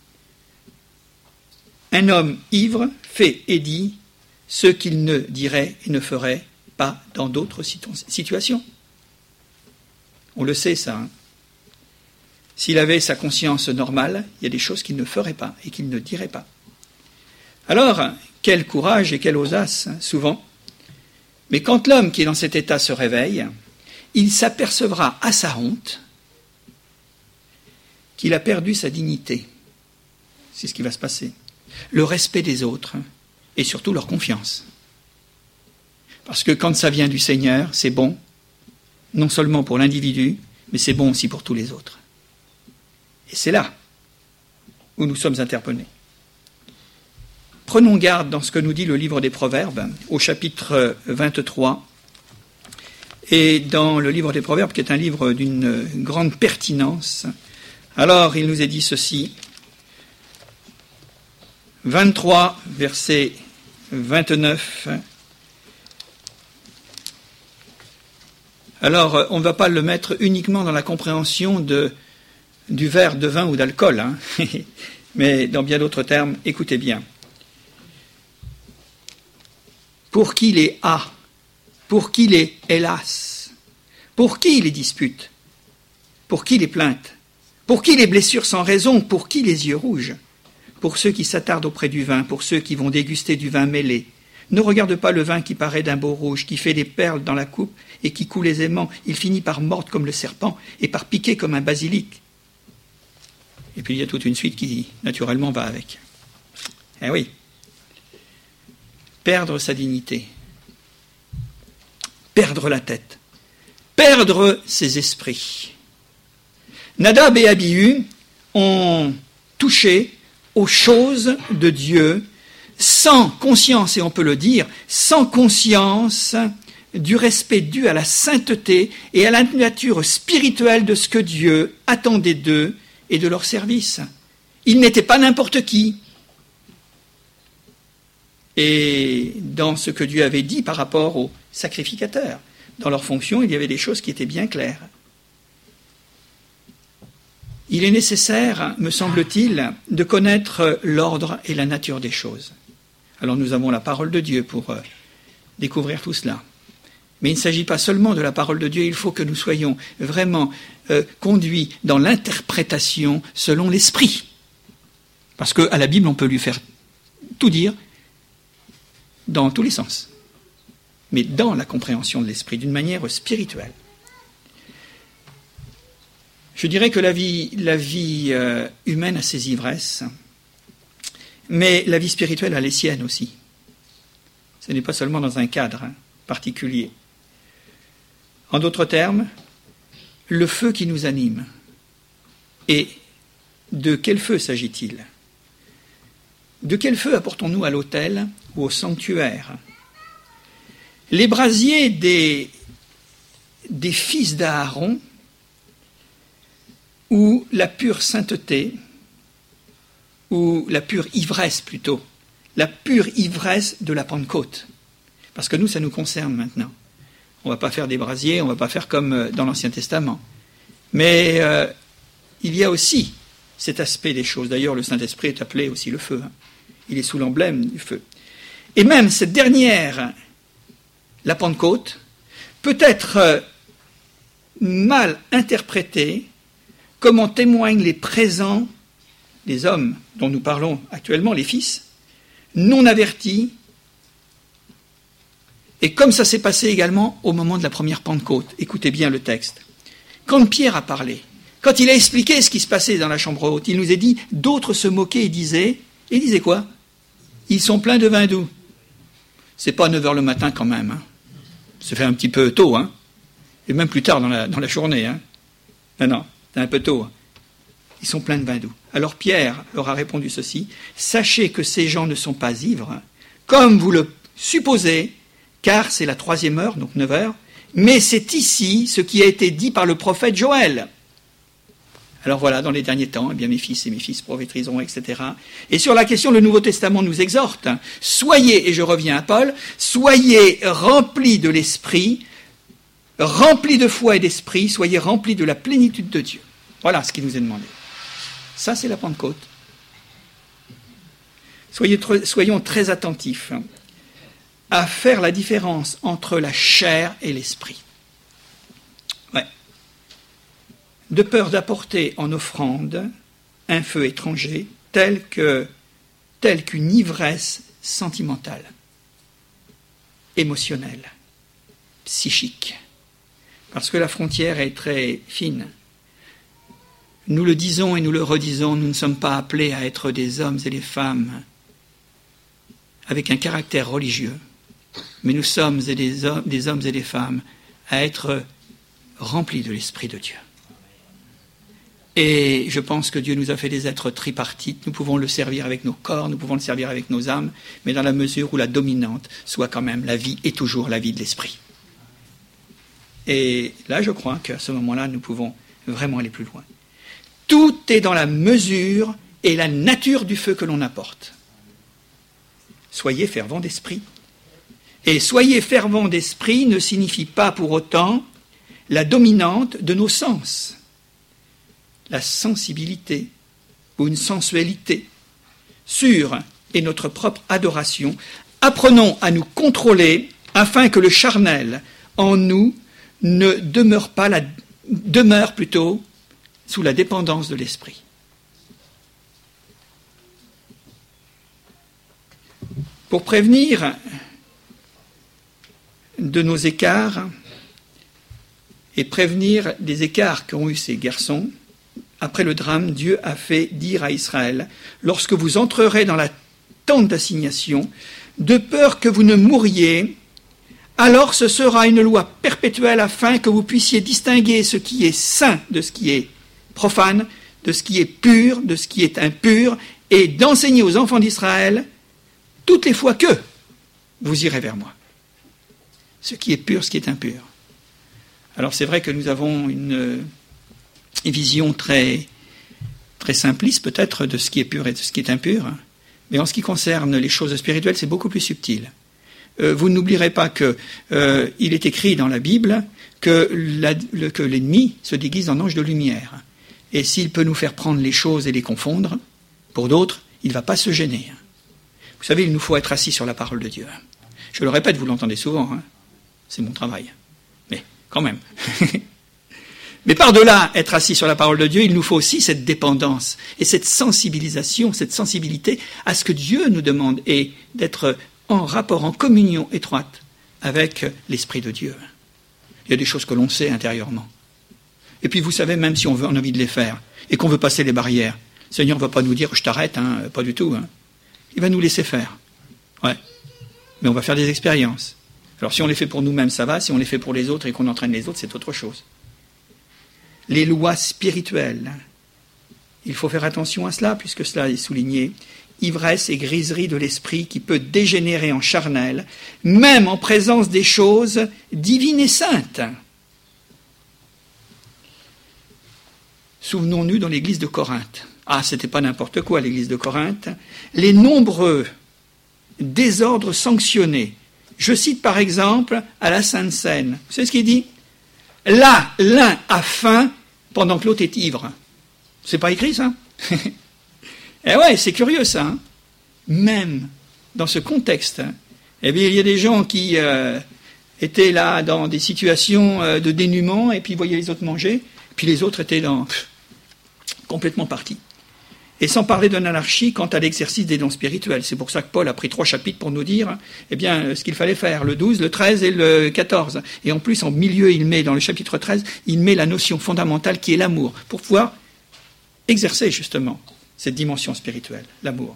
Speaker 2: Un homme ivre fait et dit ce qu'il ne dirait et ne ferait pas dans d'autres situations. On le sait, ça. Hein. S'il avait sa conscience normale, il y a des choses qu'il ne ferait pas et qu'il ne dirait pas. Alors, quel courage et quelle audace, hein, souvent. Mais quand l'homme qui est dans cet état se réveille, il s'apercevra à sa honte qu'il a perdu sa dignité. C'est ce qui va se passer. Le respect des autres et surtout leur confiance. Parce que quand ça vient du Seigneur, c'est bon, non seulement pour l'individu, mais c'est bon aussi pour tous les autres. Et c'est là où nous sommes interpellés. Prenons garde dans ce que nous dit le livre des Proverbes, au chapitre vingt-trois, et dans le livre des Proverbes, qui est un livre d'une grande pertinence. Alors, il nous est dit ceci, vingt-trois, verset vingt-neuf. Alors, on ne va pas le mettre uniquement dans la compréhension de, du verre de vin ou d'alcool, hein, mais dans bien d'autres termes, écoutez bien. Pour qui les a, pour qui les hélas, pour qui les disputes, pour qui les plaintes, pour qui les blessures sans raison, pour qui les yeux rouges, pour ceux qui s'attardent auprès du vin, pour ceux qui vont déguster du vin mêlé. Ne regarde pas le vin qui paraît d'un beau rouge, qui fait des perles dans la coupe et qui coule aisément. Il finit par mordre comme le serpent et par piquer comme un basilic. Et puis il y a toute une suite qui, naturellement, va avec. Eh oui. Perdre sa dignité. Perdre la tête. Perdre ses esprits. Nadab et Abihu ont touché aux choses de Dieu sans conscience, et on peut le dire, sans conscience du respect dû à la sainteté et à la nature spirituelle de ce que Dieu attendait d'eux et de leur service. Ils n'étaient pas n'importe qui. Et dans ce que Dieu avait dit par rapport aux sacrificateurs, dans leur fonction, il y avait des choses qui étaient bien claires. Il est nécessaire, me semble-t-il, de connaître l'ordre et la nature des choses. Alors nous avons la parole de Dieu pour euh, découvrir tout cela. Mais il ne s'agit pas seulement de la parole de Dieu, il faut que nous soyons vraiment euh, conduits dans l'interprétation selon l'esprit. Parce qu'à la Bible, on peut lui faire tout dire dans tous les sens, mais dans la compréhension de l'esprit, d'une manière spirituelle. Je dirais que la vie, la vie euh, humaine a ses ivresses, mais la vie spirituelle a les siennes aussi. Ce n'est pas seulement dans un cadre hein, particulier. En d'autres termes, le feu qui nous anime. Et de quel feu s'agit-il ? De quel feu apportons-nous à l'autel ou au sanctuaire ? Les brasiers des, des fils d'Aaron, ou la pure sainteté, ou la pure ivresse plutôt, la pure ivresse de la Pentecôte. Parce que nous, ça nous concerne maintenant. On ne va pas faire des brasiers, on ne va pas faire comme dans l'Ancien Testament. Mais euh, il y a aussi cet aspect des choses. D'ailleurs, le Saint-Esprit est appelé aussi le feu. Hein. Il est sous l'emblème du feu. Et même cette dernière, la Pentecôte, peut être euh, mal interprétée, comme en témoignent les présents, les hommes dont nous parlons actuellement, les fils, non avertis, et comme ça s'est passé également au moment de la première Pentecôte. Écoutez bien le texte. Quand Pierre a parlé, quand il a expliqué ce qui se passait dans la chambre haute, il nous a dit, d'autres se moquaient et disaient, et disaient quoi? Ils sont pleins de vin doux. C'est pas à neuf heures le matin quand même. Hein. Ça fait un petit peu tôt, hein. Et même plus tard dans la, dans la journée. Hein. Non, non, c'est un peu tôt. Hein. Ils sont pleins de vin doux. Alors Pierre leur a répondu ceci, sachez que ces gens ne sont pas ivres, comme vous le supposez, car c'est la troisième heure, donc neuf heures, mais c'est ici ce qui a été dit par le prophète Joël. Alors voilà, dans les derniers temps, eh bien mes fils et mes fils prophétiseront, et cetera. Et sur la question, le Nouveau Testament nous exhorte, soyez, et je reviens à Paul, soyez remplis de l'Esprit, remplis de foi et d'esprit, soyez remplis de la plénitude de Dieu. Voilà ce qui nous est demandé. Ça, c'est la Pentecôte. Soyez, soyons très attentifs à faire la différence entre la chair et l'esprit. Ouais. De peur d'apporter en offrande un feu étranger tel que, tel qu'une ivresse sentimentale, émotionnelle, psychique. Parce que la frontière est très fine. Nous le disons et nous le redisons, nous ne sommes pas appelés à être des hommes et des femmes avec un caractère religieux, mais nous sommes des hommes, des hommes et des femmes à être remplis de l'Esprit de Dieu. Et je pense que Dieu nous a fait des êtres tripartites. Nous pouvons le servir avec nos corps, nous pouvons le servir avec nos âmes, mais dans la mesure où la dominante soit quand même la vie et toujours la vie de l'Esprit. Et là, je crois qu'à ce moment-là, nous pouvons vraiment aller plus loin. Tout est dans la mesure et la nature du feu que l'on apporte. Soyez fervents d'esprit. Et soyez fervents d'esprit ne signifie pas pour autant la dominante de nos sens, la sensibilité ou une sensualité sûre et notre propre adoration. Apprenons à nous contrôler afin que le charnel en nous ne demeure pas, la, demeure plutôt sous la dépendance de l'esprit. Pour prévenir de nos écarts et prévenir des écarts qu'ont eu ces garçons, après le drame, Dieu a fait dire à Israël, lorsque vous entrerez dans la tente d'assignation, de peur que vous ne mouriez, alors ce sera une loi perpétuelle afin que vous puissiez distinguer ce qui est saint de ce qui est profane, de ce qui est pur, de ce qui est impur, et d'enseigner aux enfants d'Israël toutes les fois que vous irez vers moi. Ce qui est pur, ce qui est impur. Alors c'est vrai que nous avons une, une vision très, très simpliste peut-être de ce qui est pur et de ce qui est impur, mais en ce qui concerne les choses spirituelles, c'est beaucoup plus subtil. Euh, vous n'oublierez pas qu'il euh, est écrit dans la Bible que, la, le, que l'ennemi se déguise en ange de lumière. Et s'il peut nous faire prendre les choses et les confondre, pour d'autres, il ne va pas se gêner. Vous savez, il nous faut être assis sur la parole de Dieu. Je le répète, vous l'entendez souvent, hein. C'est mon travail. Mais quand même. Mais par-delà être assis sur la parole de Dieu, il nous faut aussi cette dépendance et cette sensibilisation, cette sensibilité à ce que Dieu nous demande et d'être en rapport, en communion étroite avec l'Esprit de Dieu. Il y a des choses que l'on sait intérieurement. Et puis vous savez, même si on veut, on a envie de les faire et qu'on veut passer les barrières, le Seigneur ne va pas nous dire « je t'arrête hein, », pas du tout. Hein. Il va nous laisser faire. Ouais. Mais on va faire des expériences. Alors si on les fait pour nous-mêmes, ça va. Si on les fait pour les autres et qu'on entraîne les autres, c'est autre chose. Les lois spirituelles, il faut faire attention à cela, puisque cela est souligné. Ivresse et griserie de l'esprit qui peut dégénérer en charnel, même en présence des choses divines et saintes. Souvenons-nous dans l'église de Corinthe. Ah, c'était pas n'importe quoi l'église de Corinthe. Les nombreux désordres sanctionnés Je cite par exemple à la Sainte Seine. Vous savez ce qu'il dit? Là, l'un a faim pendant que l'autre est ivre. C'est pas écrit ça? Eh ouais, c'est curieux ça. Hein, même dans ce contexte, hein, eh bien, il y a des gens qui euh, étaient là dans des situations euh, de dénuement et puis voyaient les autres manger, puis les autres étaient dans, pff, complètement partis. Et sans parler d'une anarchie quant à l'exercice des dons spirituels. C'est pour ça que Paul a pris trois chapitres pour nous dire eh bien, ce qu'il fallait faire, le douze, le treize et le quatorze. Et en plus, en milieu, il met, dans le chapitre treize, il met la notion fondamentale qui est l'amour, pour pouvoir exercer justement cette dimension spirituelle, l'amour.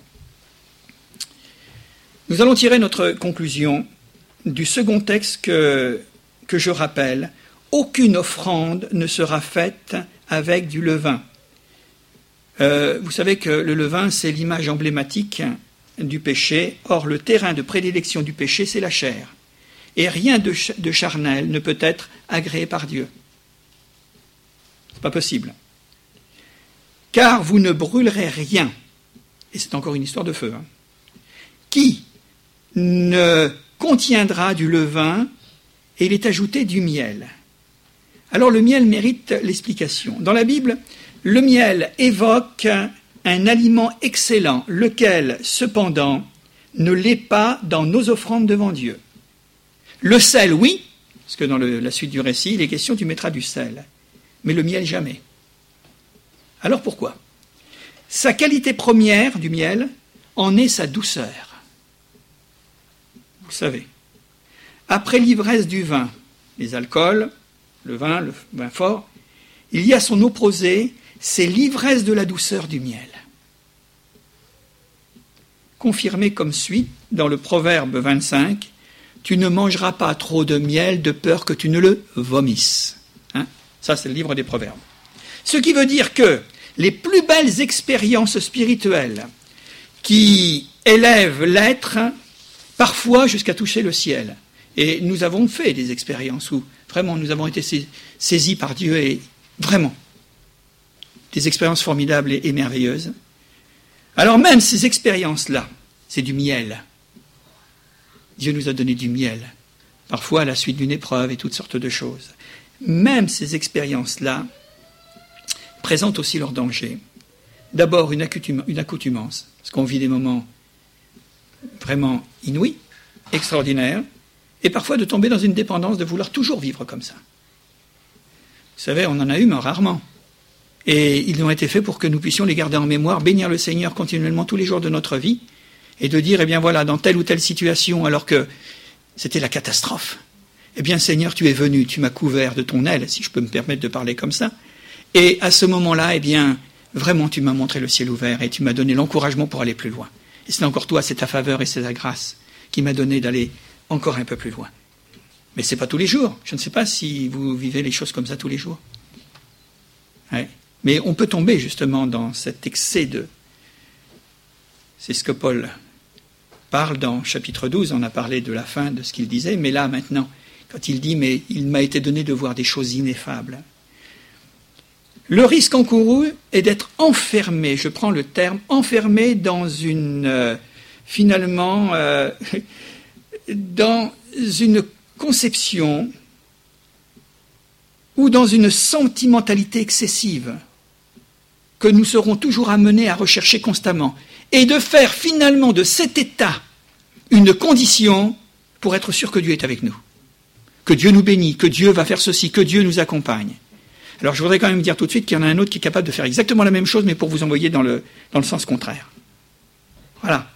Speaker 2: Nous allons tirer notre conclusion du second texte que, que je rappelle. Aucune offrande ne sera faite avec du levain. Euh, vous savez que le levain, c'est l'image emblématique du péché. Or, le terrain de prédilection du péché, c'est la chair. Et rien de, ch- de charnel ne peut être agréé par Dieu. C'est pas possible. Car vous ne brûlerez rien. Et c'est encore une histoire de feu. Hein, qui ne contiendra du levain et il est ajouté du miel. Alors le miel mérite l'explication. Dans la Bible, le miel évoque un aliment excellent, lequel, cependant, ne l'est pas dans nos offrandes devant Dieu. Le sel, oui, parce que dans le, la suite du récit, il est question, tu mettras du sel. Mais le miel, jamais. Alors pourquoi? Sa qualité première du miel en est sa douceur. Vous savez, après l'ivresse du vin, les alcools, le vin, le vin fort, il y a son opposé, c'est l'ivresse de la douceur du miel. Confirmé comme suit dans le Proverbe vingt-cinq, tu ne mangeras pas trop de miel de peur que tu ne le vomisses. Hein, ça, c'est le livre des Proverbes. Ce qui veut dire que les plus belles expériences spirituelles qui élèvent l'être, parfois jusqu'à toucher le ciel. Et nous avons fait des expériences où vraiment nous avons été saisis par Dieu et vraiment des expériences formidables et, et merveilleuses. Alors même ces expériences-là, c'est du miel. Dieu nous a donné du miel, parfois à la suite d'une épreuve et toutes sortes de choses. Même ces expériences-là présentent aussi leurs dangers. D'abord une, accoutum- une accoutumance, parce qu'on vit des moments vraiment inouïs, extraordinaires, et parfois de tomber dans une dépendance, de vouloir toujours vivre comme ça. Vous savez, on en a eu, mais rarement. Et ils ont été faits pour que nous puissions les garder en mémoire, bénir le Seigneur continuellement tous les jours de notre vie, et de dire, eh bien voilà, dans telle ou telle situation, alors que c'était la catastrophe, eh bien Seigneur, tu es venu, tu m'as couvert de ton aile, si je peux me permettre de parler comme ça, et à ce moment-là, eh bien, vraiment tu m'as montré le ciel ouvert, et tu m'as donné l'encouragement pour aller plus loin. Et c'est encore toi, c'est ta faveur et c'est ta grâce qui m'a donné d'aller encore un peu plus loin. Mais ce n'est pas tous les jours. Je ne sais pas si vous vivez les choses comme ça tous les jours. Ouais. Mais on peut tomber justement dans cet excès de... C'est ce que Paul parle dans chapitre douze, on a parlé de la fin de ce qu'il disait, mais là maintenant, quand il dit « mais il m'a été donné de voir des choses ineffables », le risque encouru est d'être enfermé, je prends le terme, enfermé dans une, euh, finalement, euh, dans une conception ou dans une sentimentalité excessive que nous serons toujours amenés à rechercher constamment, et de faire finalement de cet état une condition pour être sûr que Dieu est avec nous, que Dieu nous bénit, que Dieu va faire ceci, que Dieu nous accompagne. Alors je voudrais quand même dire tout de suite qu'il y en a un autre qui est capable de faire exactement la même chose, mais pour vous envoyer dans le, dans le sens contraire. Voilà.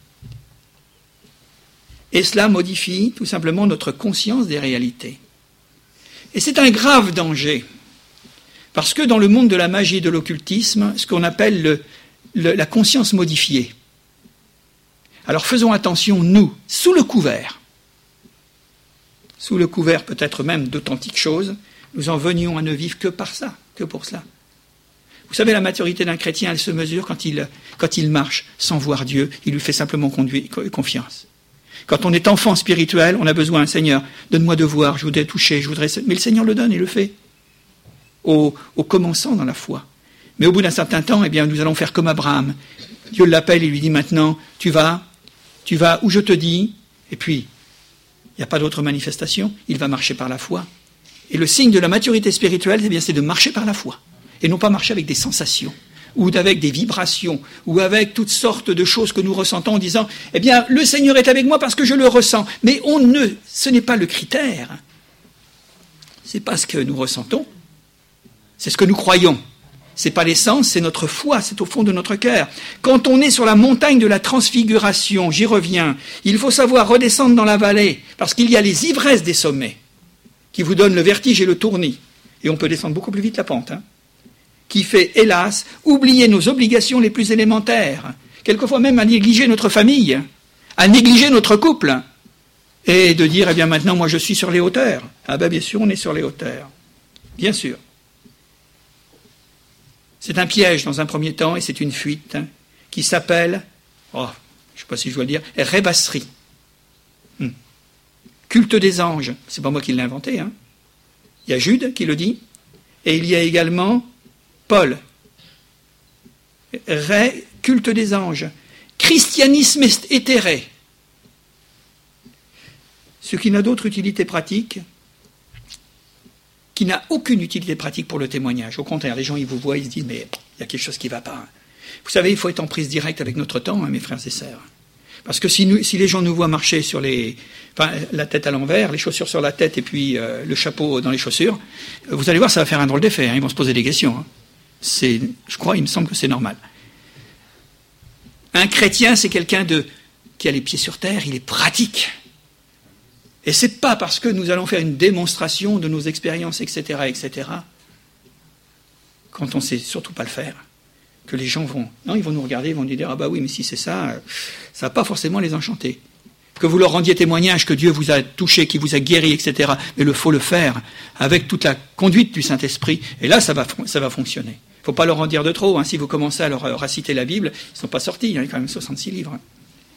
Speaker 2: Et cela modifie tout simplement notre conscience des réalités. Et c'est un grave danger, parce que dans le monde de la magie et de l'occultisme, ce qu'on appelle le, le, la conscience modifiée. Alors faisons attention, nous, sous le couvert, sous le couvert peut-être même d'authentiques choses, nous en venions à ne vivre que par ça, que pour cela. Vous savez, la maturité d'un chrétien, elle se mesure quand il, quand il marche sans voir Dieu, il lui fait simplement conduire, confiance. Quand on est enfant spirituel, on a besoin, Seigneur, donne-moi de voir, je voudrais toucher, je voudrais... Mais le Seigneur le donne, il le fait. Au, au commençant dans la foi. Mais au bout d'un certain temps, eh bien, nous allons faire comme Abraham. Dieu l'appelle et lui dit maintenant, tu vas, tu vas où je te dis, et puis, il n'y a pas d'autre manifestation, il va marcher par la foi. Et le signe de la maturité spirituelle, eh bien, c'est de marcher par la foi, et non pas marcher avec des sensations, ou avec des vibrations, ou avec toutes sortes de choses que nous ressentons en disant « Eh bien, le Seigneur est avec moi parce que je le ressens. » Mais on ne, ce n'est pas le critère. Ce n'est pas ce que nous ressentons, c'est ce que nous croyons. Ce n'est pas l'essence, c'est notre foi, c'est au fond de notre cœur. Quand on est sur la montagne de la transfiguration, j'y reviens, il faut savoir redescendre dans la vallée, parce qu'il y a les ivresses des sommets, qui vous donnent le vertige et le tournis. Et on peut descendre beaucoup plus vite la pente, hein, qui fait, hélas, oublier nos obligations les plus élémentaires, quelquefois même à négliger notre famille, à négliger notre couple, et de dire, eh bien maintenant, moi je suis sur les hauteurs. Ah ben bien sûr, on est sur les hauteurs. Bien sûr. C'est un piège dans un premier temps, et c'est une fuite, hein, qui s'appelle, oh, je ne sais pas si je dois le dire, rêvasserie. Hmm. Culte des anges, c'est pas moi qui l'ai inventé, hein. Il y a Jude qui le dit, et il y a également Paul. Ré, culte des anges. Christianisme éthéré. Ce qui n'a d'autre utilité pratique, qui n'a aucune utilité pratique pour le témoignage. Au contraire, les gens, ils vous voient, ils se disent, mais il y a quelque chose qui ne va pas. Vous savez, il faut être en prise directe avec notre temps, hein, mes frères et sœurs. Parce que si, nous, si les gens nous voient marcher sur les, enfin, la tête à l'envers, les chaussures sur la tête et puis euh, le chapeau dans les chaussures, vous allez voir, ça va faire un drôle d'effet. Hein, ils vont se poser des questions. Hein. C'est, je crois, il me semble que c'est normal. Un chrétien, c'est quelqu'un de, qui a les pieds sur terre, il est pratique. Et ce n'est pas parce que nous allons faire une démonstration de nos expériences, et cetera, et cetera, quand on ne sait surtout pas le faire, que les gens vont... Non, ils vont nous regarder, ils vont nous dire « Ah bah oui, mais si c'est ça, ça ne va pas forcément les enchanter. » Que vous leur rendiez témoignage que Dieu vous a touché, qu'il vous a guéri, et cetera. Mais il faut le faire avec toute la conduite du Saint-Esprit. Et là, ça va, ça va fonctionner. Il ne faut pas leur en dire de trop. Hein. Si vous commencez à leur réciter la Bible, ils ne sont pas sortis. Il y a quand même soixante-six livres. Hein.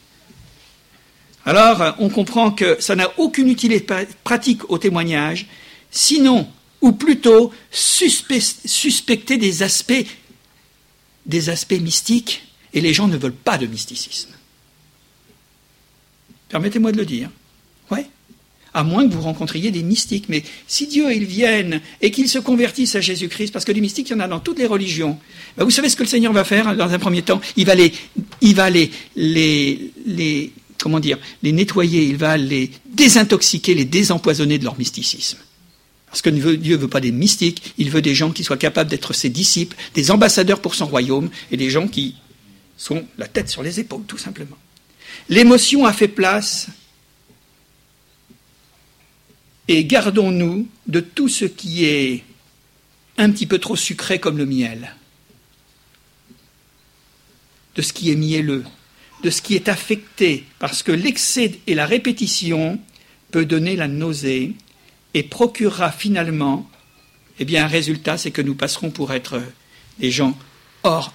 Speaker 2: Alors, on comprend que ça n'a aucune utilité pratique au témoignage, sinon, ou plutôt, suspe- suspecter des aspects, des aspects mystiques, et les gens ne veulent pas de mysticisme. Permettez-moi de le dire. Ouais. À moins que vous rencontriez des mystiques. Mais si Dieu, ils viennent et qu'ils se convertissent à Jésus-Christ, parce que les mystiques, il y en a dans toutes les religions, ben vous savez ce que le Seigneur va faire dans un premier temps? Il va les... Il va les, les, les comment dire, les nettoyer, il va les désintoxiquer, les désempoisonner de leur mysticisme. Parce que Dieu ne veut pas des mystiques, il veut des gens qui soient capables d'être ses disciples, des ambassadeurs pour son royaume, et des gens qui sont la tête sur les épaules, tout simplement. L'émotion a fait place, et gardons-nous de tout ce qui est un petit peu trop sucré comme le miel, de ce qui est mielleux, de ce qui est affecté, parce que l'excès et la répétition peut donner la nausée et procurera finalement, eh bien, un résultat, c'est que nous passerons pour être des gens hors,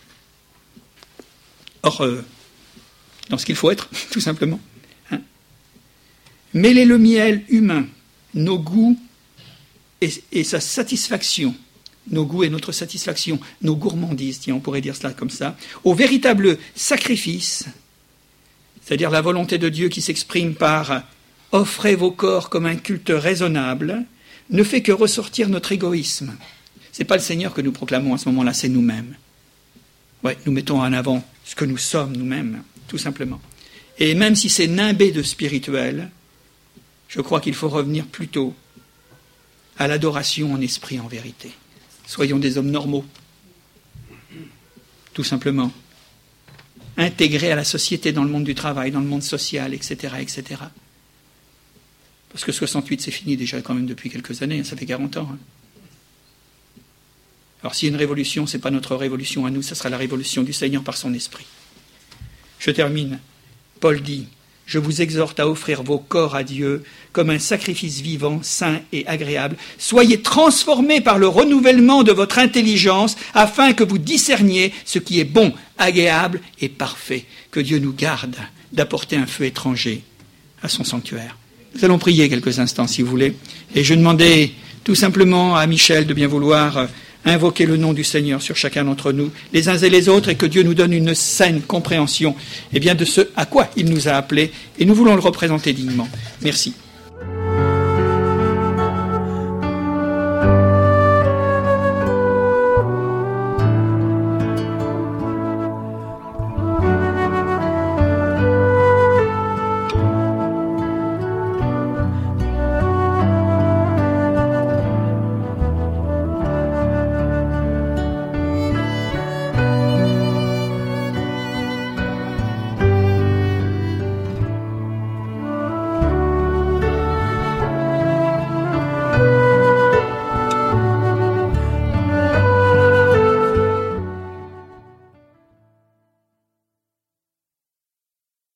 Speaker 2: hors euh, dans ce qu'il faut être, tout simplement. Hein. Mêler le miel humain, nos goûts et, et sa satisfaction, nos goûts et notre satisfaction, nos gourmandises, tiens, on pourrait dire cela comme ça, au véritable sacrifice, c'est-à-dire la volonté de Dieu qui s'exprime par « offrez vos corps comme un culte raisonnable », ne fait que ressortir notre égoïsme. Ce n'est pas le Seigneur que nous proclamons à ce moment-là, c'est nous-mêmes. Ouais, nous mettons en avant ce que nous sommes nous-mêmes, tout simplement. Et même si c'est nimbé de spirituel, je crois qu'il faut revenir plutôt à l'adoration en esprit, en vérité. Soyons des hommes normaux, tout simplement, intégrés à la société, dans le monde du travail, dans le monde social, et cetera, et cetera. Parce que soixante-huit, c'est fini déjà quand même depuis quelques années, ça fait quarante ans. Hein. Alors s'il y a une révolution, ce n'est pas notre révolution à nous, ce sera la révolution du Seigneur par son esprit. Je termine. Paul dit « Je vous exhorte à offrir vos corps à Dieu comme un sacrifice vivant, saint et agréable. Soyez transformés par le renouvellement de votre intelligence afin que vous discerniez ce qui est bon, agréable et parfait. Que Dieu nous garde d'apporter un feu étranger à son sanctuaire. » Nous allons prier quelques instants, si vous voulez. Et je demandais tout simplement à Michel de bien vouloir invoquer le nom du Seigneur sur chacun d'entre nous, les uns et les autres, et que Dieu nous donne une saine compréhension eh bien, de ce à quoi il nous a appelés, et nous voulons le représenter dignement. Merci.